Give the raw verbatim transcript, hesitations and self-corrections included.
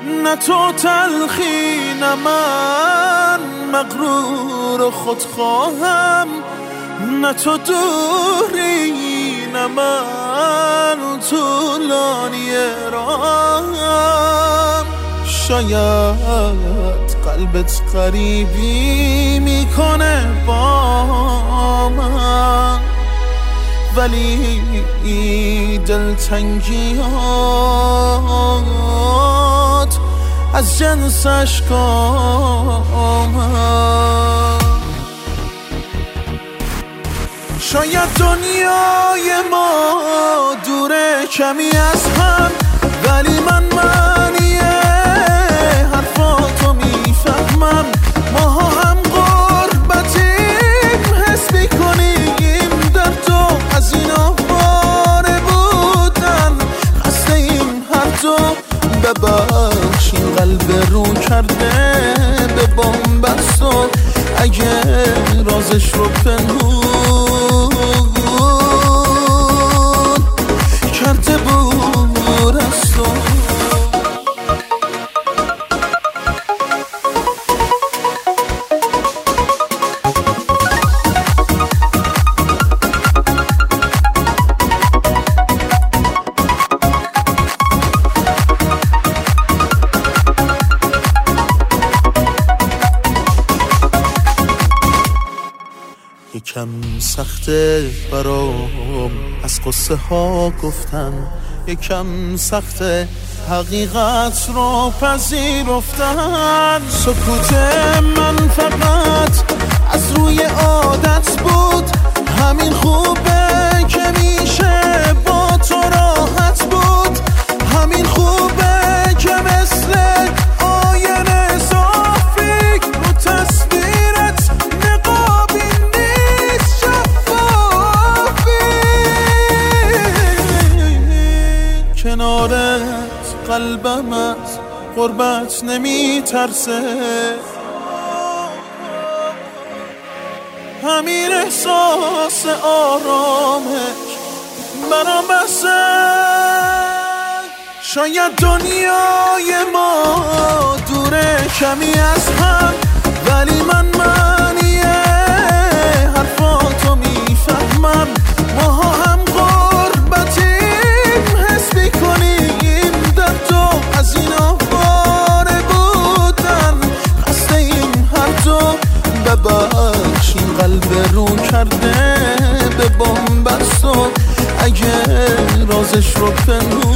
نه تو تلخی نه من مغرور خودخواهم، نه تو دوری نه من طولانی راهم. شاید قلبت غریبی میکنه با من، ولی دلتنگیات از جنس اشکامم. شاید دنیای ما دوره کمی از هم، ولی من معنی حرفاتو میفهمم. ماها هم غربتیم، حس میکنیم در تو از این آواره بودن. خسته ایم هر دو، ببخشین قلب رو کرده به بنبست و اگه رازش رو پنهون کرده بود از تو. یکم سخته برام از قصه ها گفتن، یکم سخته حقیقت رو پذیرفتن. سکوت من فقط از روی عادت بود، همین خوبه که میشه با تو راحت بود. همین خوبه که مثل آینه صافی رو تصویرت نقابی نیست شفافی. کنارت قلبم از غربت نمی ترسه، همین احساس آرامش برام بسه. شاید دنیای ما دوره کمی از هم، ولی من معنی حرفاتو میفهمم. ماها هم غربتیم، حس میکنیم در تو از این آواره بودن. خسته ایم هر دو، ببخشین قلب رو کرده به بنبست و اگه رازش رو پنهون